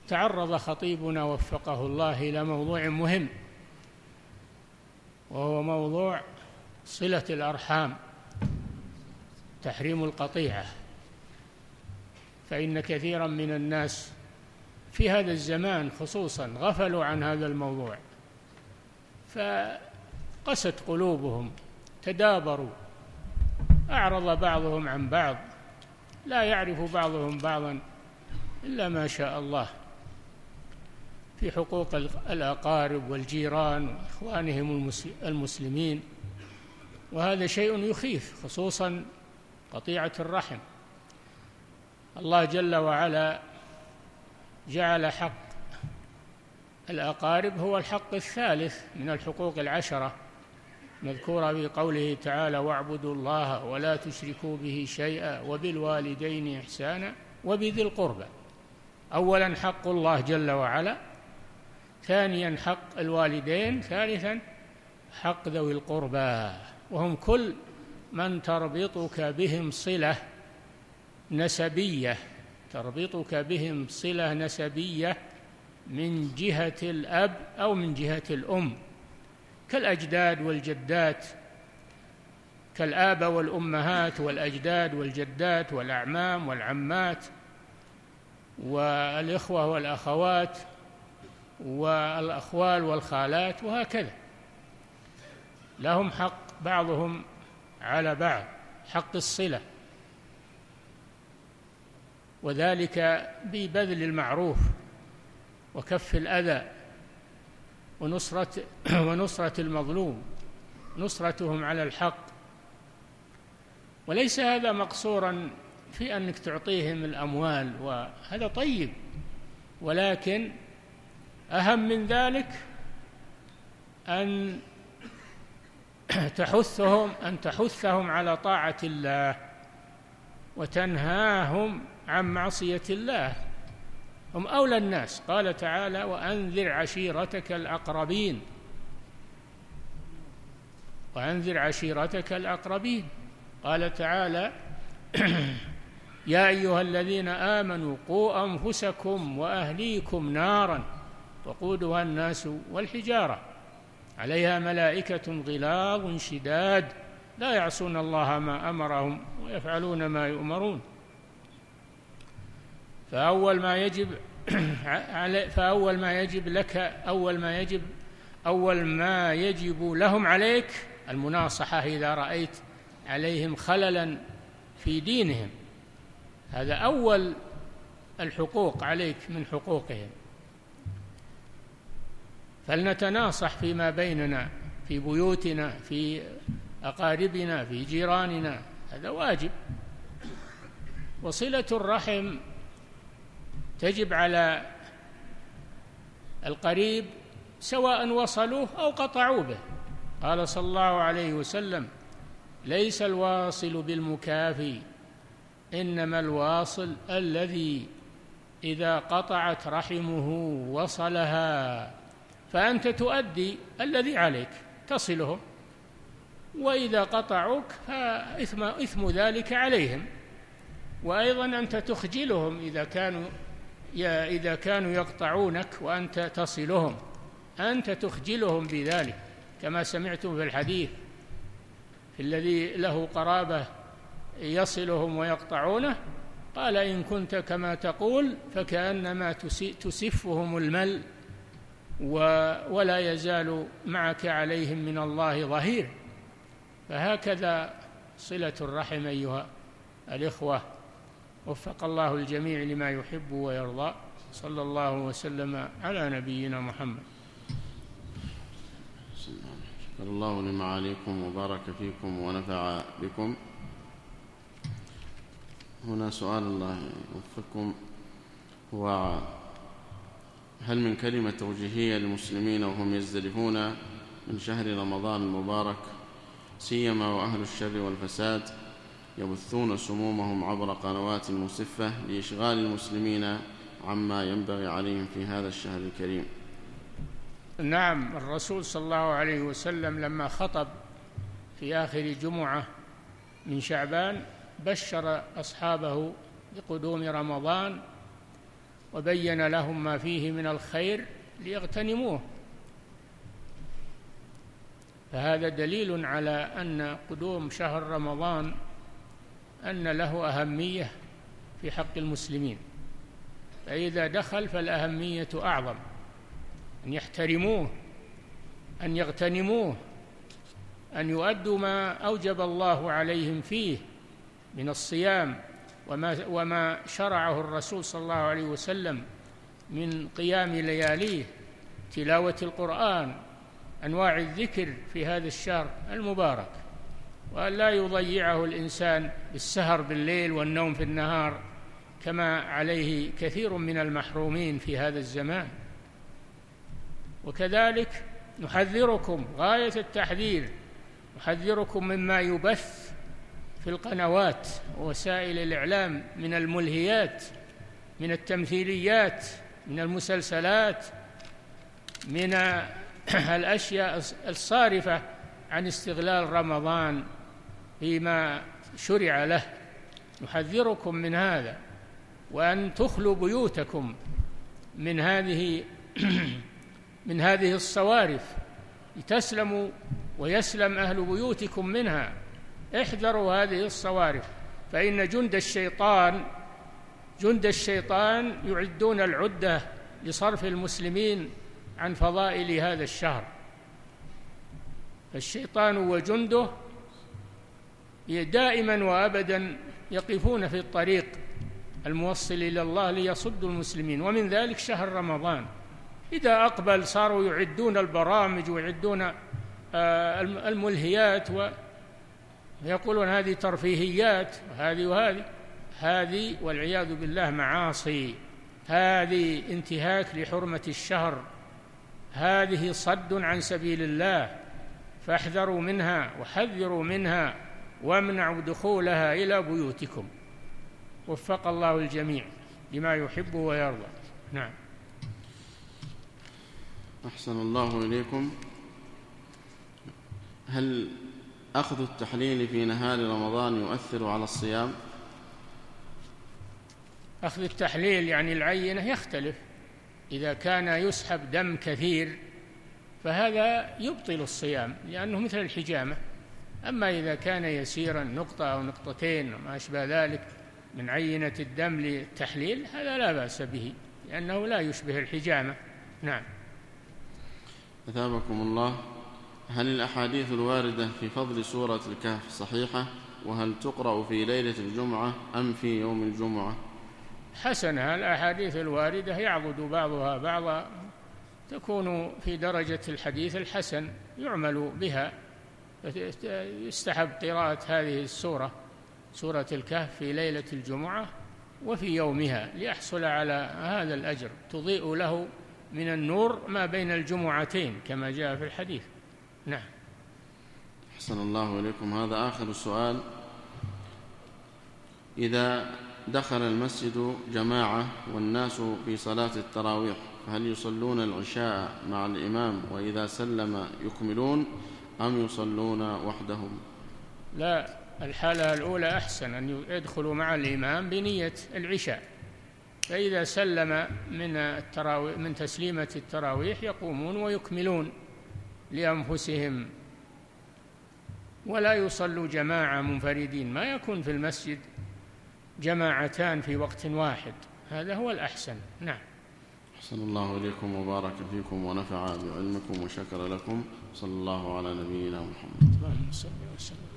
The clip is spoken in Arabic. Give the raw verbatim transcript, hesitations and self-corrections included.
تعرض خطيبنا وفقه الله إلى موضوع مهم، وهو موضوع صلة الأرحام، تحريم القطيعة. فإن كثيرا من الناس في هذا الزمان خصوصا غفلوا عن هذا الموضوع، فقست قلوبهم، تدابروا، أعرض بعضهم عن بعض، لا يعرف بعضهم بعضا إلا ما شاء الله في حقوق الأقارب والجيران وإخوانهم المسلمين، وهذا شيء يخيف، خصوصا قطيعة الرحم. الله جل وعلا جعل حق الأقارب هو الحق الثالث من الحقوق العشرة مذكورة في قوله تعالى: واعبدوا الله ولا تشركوا به شيئا وبالوالدين إحسانا وبذي القربى. أولا حق الله جل وعلا، ثانيا حق الوالدين، ثالثا حق ذوي القربى، وهم كل من تربطك بهم صلة نسبية، تربطك بهم صلة نسبية من جهة الأب أو من جهة الأم، كالأجداد والجدات، كالآباء والأمهات والأجداد والجدات والأعمام والعمات والإخوة والأخوات والأخوال والخالات، وهكذا لهم حق بعضهم على بعض، حق الصلة، وذلك ببذل المعروف وكف الأذى ونصرة ونصرة المظلوم، نصرتهم على الحق. وليس هذا مقصورا في أنك تعطيهم الأموال، وهذا طيب، ولكن أهم من ذلك أن تحثهم أن تحثهم على طاعة الله وتنهاهم عن معصية الله. هم أولى الناس، قال تعالى: وأنذر عشيرتك الأقربين، وأنذر عشيرتك الأقربين. قال تعالى: يا أيها الذين آمنوا قوا أنفسكم وأهليكم نارا وقودها الناس والحجارة عليها ملائكة غلاظ شداد لا يعصون الله ما أمرهم ويفعلون ما يؤمرون. فأول ما يجب فأول ما يجب لك أول ما يجب أول ما يجب لهم عليك المناصحة إذا رأيت عليهم خللا في دينهم، هذا أول الحقوق عليك من حقوقهم. فلنتناصح فيما بيننا، في بيوتنا، في أقاربنا، في جيراننا، هذا واجب. وصلة الرحم تجب على القريب سواء وصلوه أو قطعوا به. قال صلى الله عليه وسلم: ليس الواصل بالمكافي، إنما الواصل الذي إذا قطعت رحمه وصلها. فأنت تؤدي الذي عليك، تصلهم، وإذا قطعوك فإثم إثم ذلك عليهم. وأيضا أنت تخجلهم إذا كانوا إذا كانوا يقطعونك وأنت تصلهم، أنت تخجلهم بذلك، كما سمعتم في الحديث الذي له قرابة يصلهم ويقطعونه، قال: إن كنت كما تقول فكأنما تسفهم المل ولا يزال معك عليهم من الله ظهير. فهكذا صلة الرحم أيها الإخوة، وفق الله الجميع لما يحب ويرضى. صلى الله وسلم على نبينا محمد. شكر الله لمعاليكم وبارك فيكم ونفع بكم. هنا سؤال الله يوفقكم، هو: هل من كلمة توجيهية للمسلمين وهم يزدرفون من شهر رمضان المبارك، سيما وأهل الشر والفساد يبثون سمومهم عبر قنوات مسفة لإشغال المسلمين عما ينبغي عليهم في هذا الشهر الكريم؟ نعم، الرسول صلى الله عليه وسلم لما خطب في آخر جمعة من شعبان بشر أصحابه بقدوم رمضان، وبين لهم ما فيه من الخير ليغتنموه. فهذا دليل على أن قدوم شهر رمضان أن له أهمية في حق المسلمين، فإذا دخل فالأهمية أعظم، أن يحترموه، أن يغتنموه، أن يؤدوا ما أوجب الله عليهم فيه من الصيام وما, وما شرعه الرسول صلى الله عليه وسلم من قيام لياليه، تلاوة القرآن، أنواع الذكر في هذا الشهر المبارك، وأن لا يضيعه الإنسان بالسهر بالليل والنوم في النهار كما عليه كثير من المحرومين في هذا الزمان. وكذلك نحذركم غاية التحذير، نحذركم مما يبث في القنوات ووسائل الإعلام من الملهيات، من التمثيليات، من المسلسلات، من الأشياء الصارفة عن استغلال رمضان فيما شرع له. نحذركم من هذا، وأن تخلوا بيوتكم من هذه من هذه الصوارف لتسلموا ويسلم أهل بيوتكم منها. احذروا هذه الصوارف، فإن جند الشيطان جند الشيطان يعدون العدة لصرف المسلمين عن فضائل هذا الشهر. فالشيطان وجنده دائما وأبدا يقفون في الطريق الموصل إلى الله ليصدوا المسلمين، ومن ذلك شهر رمضان. إذا أقبل صاروا يعدون البرامج ويعدون الملهيات ويقولون هذه ترفيهيات وهذه وهذه هذه والعياذ بالله معاصي، هذه انتهاك لحرمة الشهر، هذه صد عن سبيل الله، فاحذروا منها وحذروا منها وامنعوا دخولها إلى بيوتكم. وفق الله الجميع لما يحب ويرضى. نعم. أحسن الله إليكم. هل أخذ التحليل في نهار رمضان يؤثر على الصيام؟ أخذ التحليل يعني العينة يختلف. إذا كان يسحب دم كثير فهذا يبطل الصيام لأنه مثل الحجامة. أما إذا كان يسيرا نقطة أو نقطتين وما أشبه ذلك من عينة الدم للتحليل هذا لا بأس به لأنه لا يشبه الحجامة. نعم. أثابكم الله. هل الأحاديث الواردة في فضل سورة الكهف صحيحة؟ وهل تقرأ في ليلة الجمعة أم في يوم الجمعة؟ حسنها. الأحاديث الواردة يعضد بعضها بعضا، تكون في درجة الحديث الحسن يعمل بها. يستحب قراءة هذه السورة سورة الكهف في ليلة الجمعة وفي يومها ليحصل على هذا الأجر، تضيء له من النور ما بين الجمعتين كما جاء في الحديث. نعم. أحسن الله إليكم. هذا آخر السؤال. إذا دخل المسجد جماعة والناس في صلاة التراويح فهل يصلون العشاء مع الإمام وإذا سلم يكملون أم يصلون وحدهم؟ لا، الحالة الأولى أحسن، أن يدخلوا مع الإمام بنية العشاء، فإذا سلم من التراويح من تسليمة التراويح يقومون ويكملون لأنفسهم، ولا يصلوا جماعة منفردين. ما يكون في المسجد جماعتان في وقت واحد، هذا هو الأحسن. نعم. أحسن الله إليكم وبارك فيكم ونفع بعلمكم وشكر لكم. صلى الله على نبينا محمد. اللهم صل وسلم.